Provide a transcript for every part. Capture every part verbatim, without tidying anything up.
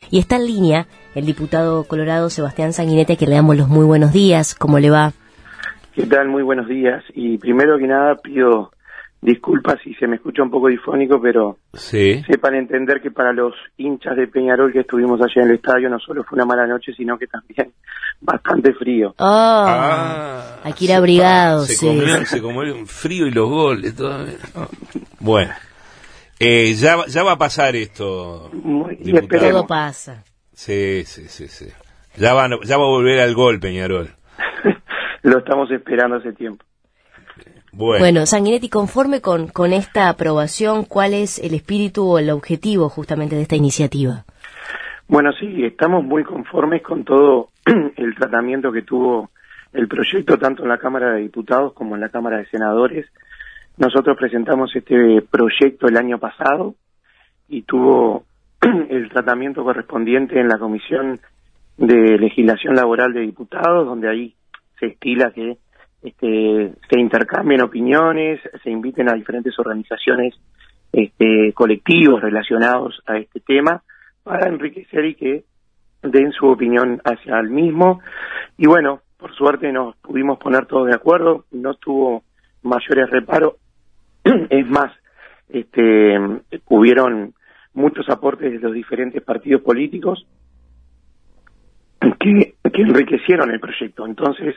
Y está en línea el diputado colorado Sebastián Sanguinetti, a quien le damos los muy buenos días. ¿Cómo le va? ¿Qué tal? Muy buenos días. Y primero que nada pido disculpas si se me escucha un poco difónico, pero sí. sepan entender que para los hinchas de Peñarol que estuvimos allá en el estadio no solo fue una mala noche, sino que también bastante frío. Oh, ah, hay que ir abrigados. Se, sí. comió, se comió el frío y los goles. Todo. Bueno, eh, ya, ya va a pasar esto. Muy, Todo pasa. Sí, sí, sí, sí. Ya, van, ya va a volver al gol Peñarol. Lo estamos esperando hace tiempo. Bueno, bueno Sanguinetti, conforme con, con esta aprobación, ¿cuál es el espíritu o el objetivo justamente de esta iniciativa? Bueno, sí, estamos muy conformes con todo el tratamiento que tuvo el proyecto, tanto en la Cámara de Diputados como en la Cámara de Senadores. Nosotros presentamos este proyecto el año pasado y tuvo el tratamiento correspondiente en la Comisión de Legislación Laboral de Diputados, donde ahí se estila que este, se intercambien opiniones, se inviten a diferentes organizaciones, este, colectivos relacionados a este tema para enriquecer y que den su opinión hacia el mismo. Y bueno, por suerte nos pudimos poner todos de acuerdo, no tuvo mayores reparos. Es más, este, hubieron muchos aportes de los diferentes partidos políticos que, que enriquecieron el proyecto. Entonces,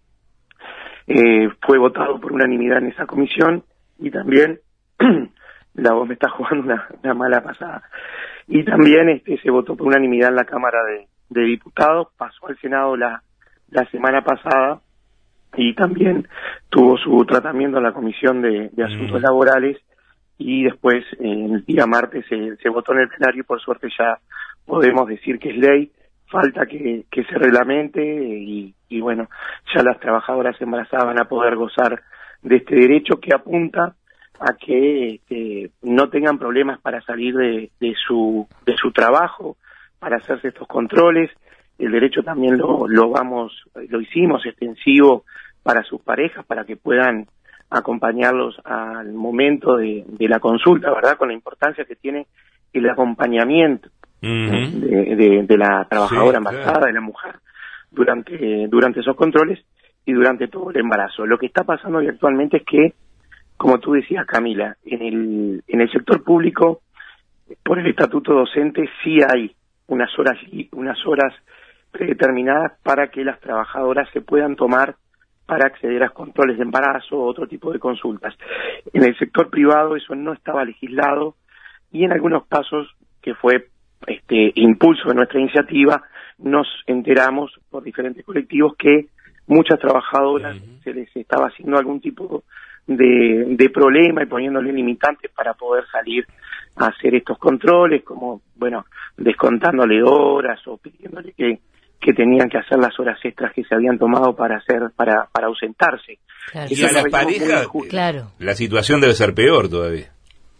eh, fue votado por unanimidad en esa comisión y también, la voz me está jugando una, una mala pasada, y también este, se votó por unanimidad en la Cámara de, de Diputados, pasó al Senado la, la semana pasada y también tuvo su tratamiento en la Comisión de, de Asuntos mm. Laborales, y después eh, el día martes se, se votó en el plenario y por suerte ya podemos decir que es ley. Falta que, que se reglamente y, y bueno, ya las trabajadoras embarazadas van a poder gozar de este derecho que apunta a que este, no tengan problemas para salir de, de su de su trabajo, para hacerse estos controles. El derecho también lo, lo vamos, lo hicimos extensivo para sus parejas, para que puedan acompañarlos al momento de, de la consulta, ¿verdad? Con la importancia que tiene el acompañamiento uh-huh. de, de, de la trabajadora sí, embarazada, claro. de la mujer, durante, durante esos controles y durante todo el embarazo. Lo que está pasando hoy actualmente es que, como tú decías, Camila, en el, en el sector público, por el estatuto docente, sí hay unas horas, unas horas predeterminadas para que las trabajadoras se puedan tomar para acceder a controles de embarazo o otro tipo de consultas. En el sector privado eso no estaba legislado y en algunos casos, que fue este impulso de nuestra iniciativa, nos enteramos por diferentes colectivos que muchas trabajadoras uh-huh. se les estaba haciendo algún tipo de, de problema y poniéndole limitantes para poder salir a hacer estos controles, como, bueno, descontándole horas o pidiéndole que que tenían que hacer las horas extras que se habían tomado para hacer para para ausentarse. Claro. Y a las parejas, claro. La situación debe ser peor todavía.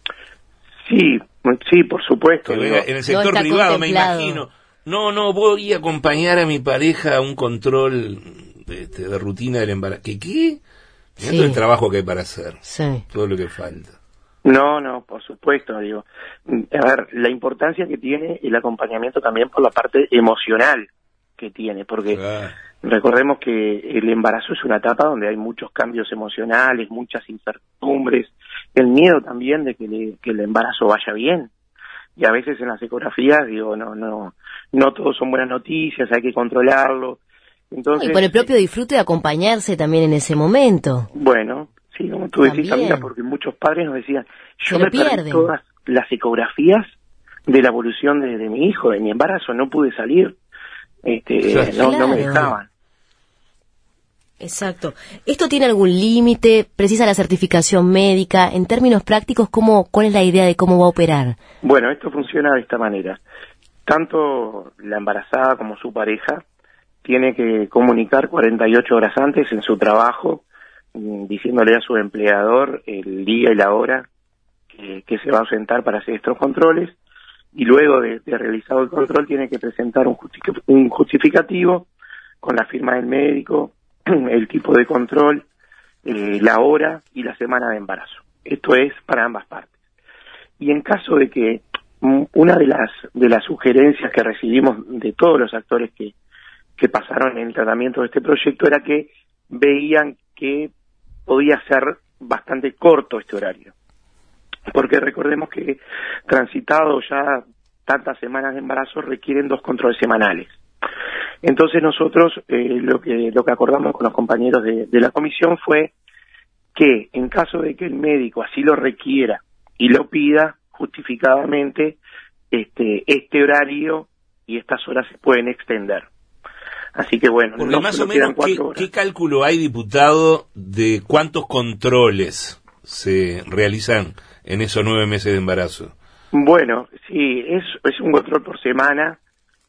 Sí, sí, por supuesto. Digo, en el sector no privado me imagino. No, no, voy a acompañar a mi pareja a un control de, de, de rutina del embarazo. ¿Qué qué? Sí. Todo el trabajo que hay para hacer. Sí. Todo lo que falta. No, no, por supuesto, digo. A ver, la importancia que tiene el acompañamiento también por la parte emocional que tiene, porque claro. recordemos que el embarazo es una etapa donde hay muchos cambios emocionales, muchas incertidumbres, el miedo también de que, le, que el embarazo vaya bien, y a veces en las ecografías, digo, no no no todos son buenas noticias, hay que controlarlo. Entonces, y por el propio disfrute de acompañarse también en ese momento. Bueno, sí, como tú decís, Camila, porque muchos padres nos decían, yo me perdí todas las ecografías de la evolución de, de mi hijo, de mi embarazo, no pude salir. Este, claro. no, no me dejaban. Exacto. ¿Esto tiene algún límite? ¿Precisa la certificación médica? En términos prácticos, ¿cómo, ¿cuál es la idea de cómo va a operar? Bueno, esto funciona de esta manera. Tanto la embarazada como su pareja tiene que comunicar cuarenta y ocho horas antes en su trabajo, diciéndole a su empleador el día y la hora que, que se va a ausentar para hacer estos controles. Y luego de, de realizado el control tiene que presentar un, justific- un justificativo con la firma del médico, el tipo de control, eh, la hora y la semana de embarazo. Esto es para ambas partes. Y en caso de que una de las de las sugerencias que recibimos de todos los actores que, que pasaron en el tratamiento de este proyecto era que veían que podía ser bastante corto este horario. Porque recordemos que transitado ya tantas semanas de embarazo requieren dos controles semanales. Entonces nosotros eh, lo que lo que acordamos con los compañeros de, de la comisión fue que en caso de que el médico así lo requiera y lo pida justificadamente, este este horario y estas horas se pueden extender. Así que bueno, porque no más o menos ¿qué, ¿qué cálculo hay, diputado, de cuántos controles se realizan en esos nueve meses de embarazo? Bueno, sí, es es un control por semana,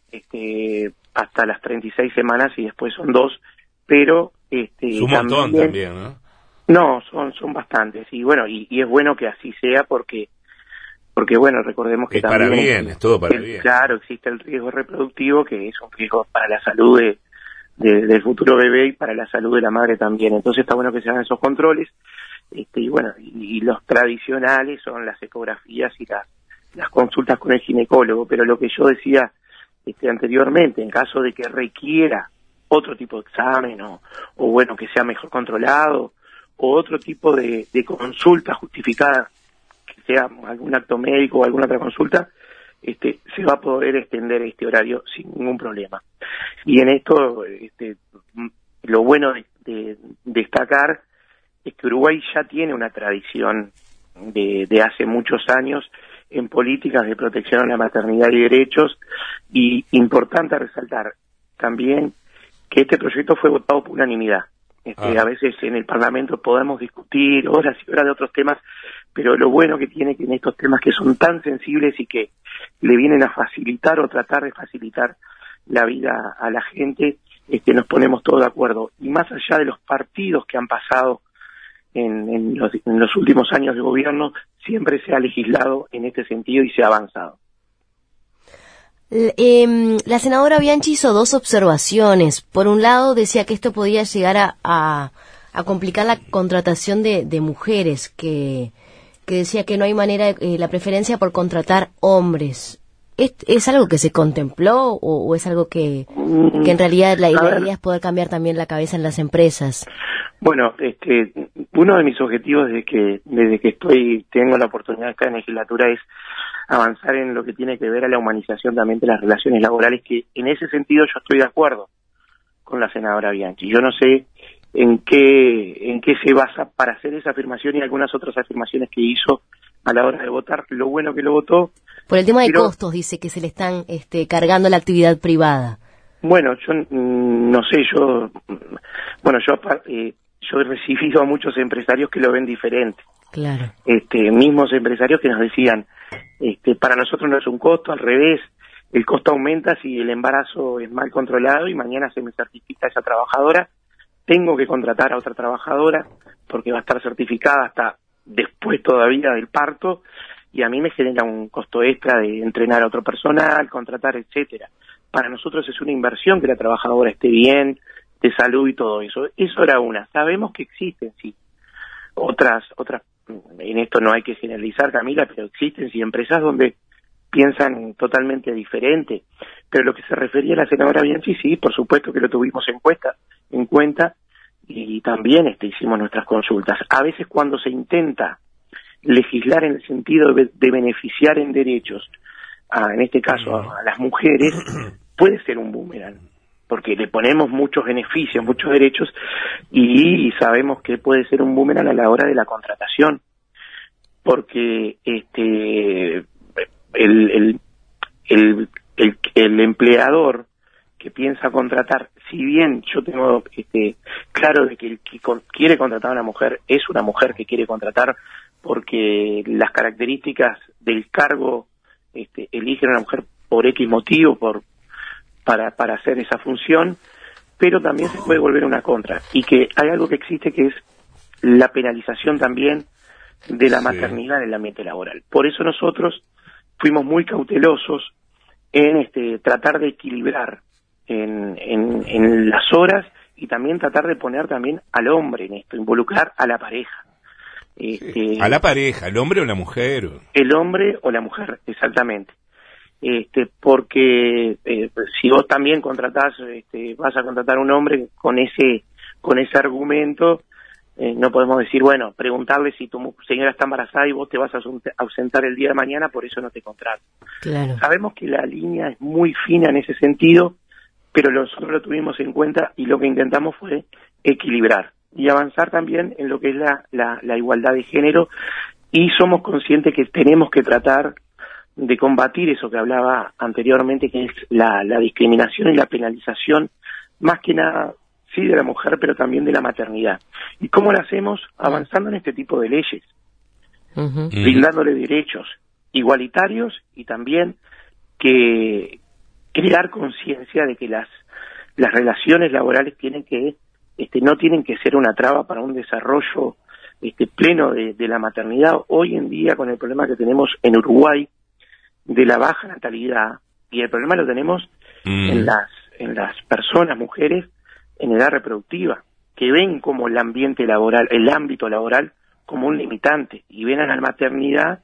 este hasta las treinta y seis semanas y después son dos, pero este es un montón también, también, ¿no? No, son son bastantes y bueno, y, y es bueno que así sea porque porque bueno, recordemos que es también para bien, es todo para es, bien. Claro, existe el riesgo reproductivo que es un riesgo para la salud de, de, del futuro bebé y para la salud de la madre también. Entonces está bueno que se hagan esos controles. Este, y bueno, y, y los tradicionales son las ecografías y las las consultas con el ginecólogo, pero lo que yo decía este anteriormente, en caso de que requiera otro tipo de examen o, o bueno, que sea mejor controlado o otro tipo de, de consulta justificada, que sea algún acto médico o alguna otra consulta, este se va a poder extender este horario sin ningún problema. Y en esto, este lo bueno de, de destacar es que Uruguay ya tiene una tradición de, de hace muchos años en políticas de protección a la maternidad y derechos, y importante resaltar también que este proyecto fue votado por unanimidad. Este, ah. A veces en el Parlamento podemos discutir horas y horas de otros temas, pero lo bueno que tiene que en estos temas que son tan sensibles y que le vienen a facilitar o tratar de facilitar la vida a la gente, este, nos ponemos todos de acuerdo. Y más allá de los partidos que han pasado En, en, los, en los últimos años de gobierno, siempre se ha legislado en este sentido y se ha avanzado. Eh, la senadora Bianchi hizo dos observaciones. Por un lado, decía que esto podía llegar a, a, a complicar la contratación de, de mujeres, que, que decía que no hay manera, eh, la preferencia por contratar hombres. ¿Es, es algo que se contempló o, o es algo que, que en realidad la, la idea es poder cambiar también la cabeza en las empresas? Bueno, este, uno de mis objetivos desde que desde que estoy tengo la oportunidad acá en la legislatura es avanzar en lo que tiene que ver a la humanización también de las relaciones laborales, que en ese sentido yo estoy de acuerdo con la senadora Bianchi. Yo no sé en qué en qué se basa para hacer esa afirmación y algunas otras afirmaciones que hizo a la hora de votar. Lo bueno que lo votó. Por el tema de pero, costos, dice que se le están este, cargando la actividad privada. Bueno, yo mm, no sé, yo bueno, yo eh, yo he recibido a muchos empresarios que lo ven diferente. Claro. Este, mismos empresarios que nos decían, este, para nosotros no es un costo, al revés, el costo aumenta si el embarazo es mal controlado y mañana se me certifica esa trabajadora, tengo que contratar a otra trabajadora porque va a estar certificada hasta después todavía del parto y a mí me genera un costo extra de entrenar a otro personal, contratar, etcétera. Para nosotros es una inversión que la trabajadora esté bien, de salud y todo eso. Eso era una. Sabemos que existen, sí, otras, otras, en esto no hay que generalizar, Camila, pero existen, sí, empresas donde piensan totalmente diferente. Pero lo que se refería a la senadora Bianchi, sí, por supuesto que lo tuvimos en cuenta, en cuenta, y también este, hicimos nuestras consultas. A veces cuando se intenta legislar en el sentido de, de beneficiar en derechos, a, en este caso a, a las mujeres, puede ser un boomerang, porque le ponemos muchos beneficios, muchos derechos, y sabemos que puede ser un boomerang a la hora de la contratación, porque este el el el, el, el empleador que piensa contratar, si bien yo tengo este claro de que el que con, quiere contratar a una mujer es una mujer que quiere contratar porque las características del cargo este, eligen a una mujer por X motivo, por para para hacer esa función, pero también se puede volver una contra, y que hay algo que existe que es la penalización también de la maternidad en el ambiente laboral. Por eso nosotros fuimos muy cautelosos en este tratar de equilibrar en, en, en las horas y también tratar de poner también al hombre en esto, involucrar a la pareja. Este, sí, a la pareja, el hombre o la mujer. El hombre o la mujer, exactamente. Este, porque eh, si vos también contratás, este, vas a contratar a un hombre con ese con ese argumento, eh, no podemos decir, bueno, preguntarle si tu señora está embarazada y vos te vas a ausentar el día de mañana, por eso no te contrato. Claro. Sabemos que la línea es muy fina en ese sentido, pero nosotros lo tuvimos en cuenta y lo que intentamos fue equilibrar y avanzar también en lo que es la, la, la igualdad de género, y somos conscientes que tenemos que tratar de combatir eso que hablaba anteriormente, que es la, la discriminación y la penalización, más que nada, sí, de la mujer, pero también de la maternidad. ¿Y cómo lo hacemos? Avanzando en este tipo de leyes, uh-huh. brindándole derechos igualitarios y también que crear conciencia de que las, las relaciones laborales tienen que, este, no tienen que ser una traba para un desarrollo este, pleno de, de la maternidad. Hoy en día, con el problema que tenemos en Uruguay, de la baja natalidad, y el problema lo tenemos mm. en las en las personas, mujeres, en edad reproductiva, que ven como el ambiente laboral, el ámbito laboral, como un limitante, y ven a la maternidad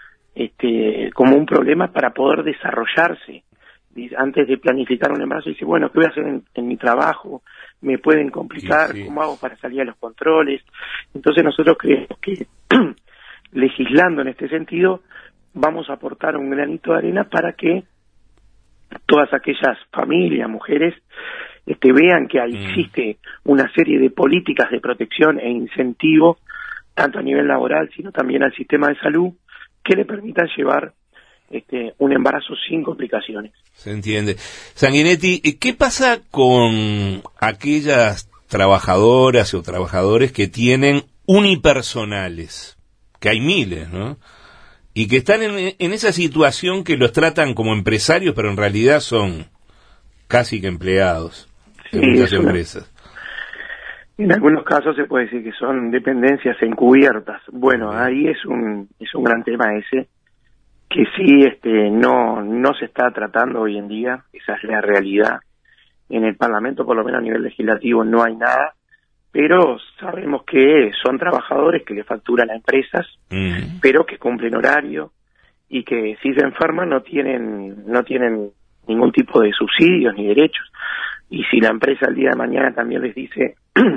este como un problema para poder desarrollarse. Antes de planificar un embarazo, dice, bueno, ¿qué voy a hacer en, en mi trabajo? ¿Me pueden complicar? Sí, sí. ¿Cómo hago para salir a los controles? Entonces nosotros creemos que legislando en este sentido, vamos a aportar un granito de arena para que todas aquellas familias, mujeres, este, vean que ahí mm. existe una serie de políticas de protección e incentivo, tanto a nivel laboral, sino también al sistema de salud, que le permitan llevar este, un embarazo sin complicaciones. Se entiende. Sanguinetti, ¿qué pasa con aquellas trabajadoras o trabajadores que tienen unipersonales? Que hay miles, ¿no? Y que están en, en esa situación que los tratan como empresarios, pero en realidad son casi que empleados en sí, muchas empresas. Una, en algunos casos se puede decir que son dependencias encubiertas. Bueno, uh-huh. ahí es un es un gran tema ese, que sí este no no se está tratando hoy en día. Esa es la realidad. En el Parlamento, por lo menos a nivel legislativo, no hay nada, pero sabemos que son trabajadores que le facturan a empresas, mm. pero que cumplen horario y que si se enferman no tienen no tienen ningún tipo de subsidios ni derechos. Y si la empresa el día de mañana también les dice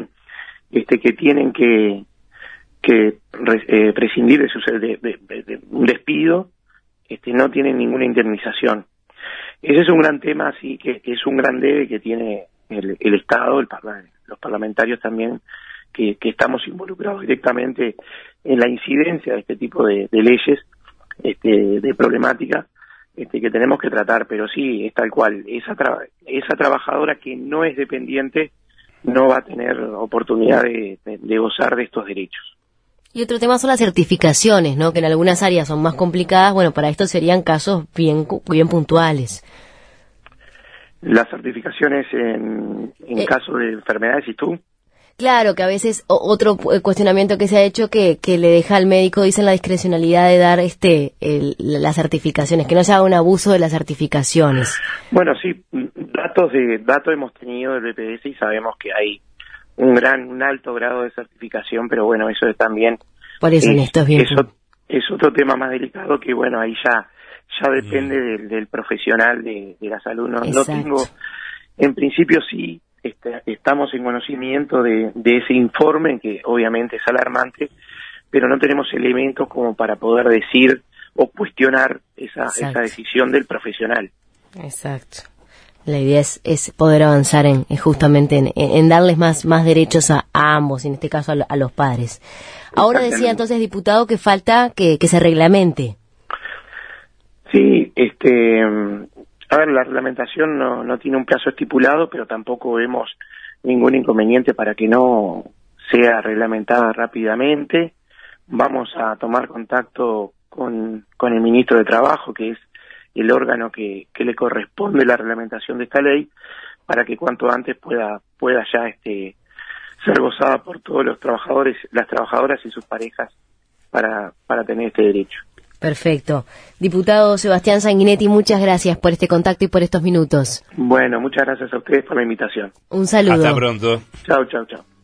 este que tienen que que eh, prescindir de, su, de, de, de, de un despido, este no tienen ninguna indemnización. Ese es un gran tema, así que, que es un gran debe que tiene el, el Estado, el Parlamento, los parlamentarios también, que, que estamos involucrados directamente en la incidencia de este tipo de, de leyes, este, de problemática, este, que tenemos que tratar. Pero sí, es tal cual, esa, tra esa trabajadora que no es dependiente no va a tener oportunidad de, de, de gozar de estos derechos. Y otro tema son las certificaciones, ¿no? Que en algunas áreas son más complicadas. Bueno, para esto serían casos bien bien puntuales. Las certificaciones en, en eh, caso de enfermedades, ¿y tú? Claro, que a veces o, otro cuestionamiento que se ha hecho que, que le deja al médico, dicen, la discrecionalidad de dar este el, las certificaciones, que no se haga un abuso de las certificaciones. Bueno, sí, datos de datos hemos tenido del B P D S y sabemos que hay un gran, un alto grado de certificación, pero bueno, eso es también... Por eso en esto es bien... Eso, es otro tema más delicado que, bueno, ahí ya ya depende mm. del, del profesional de, de la salud. No, no tengo... En principio sí, este, estamos en conocimiento de, de ese informe, que obviamente es alarmante, pero no tenemos elementos como para poder decir o cuestionar esa, esa decisión del profesional. Exacto. La idea es, es poder avanzar en, en justamente en, en darles más más derechos a, a ambos, en este caso a, a los padres. Ahora decía entonces, diputado, que falta que, que se reglamente. Sí, este, a ver, la reglamentación no, no tiene un plazo estipulado, pero tampoco vemos ningún inconveniente para que no sea reglamentada rápidamente. Vamos a tomar contacto con, con el ministro de Trabajo, que es el órgano que, que le corresponde la reglamentación de esta ley, para que cuanto antes pueda pueda ya este ser gozada por todos los trabajadores, las trabajadoras y sus parejas para para tener este derecho. Perfecto. Diputado Sebastián Sanguinetti, muchas gracias por este contacto y por estos minutos. Bueno, muchas gracias a ustedes por la invitación. Un saludo. Hasta pronto. Chao, chao, chao.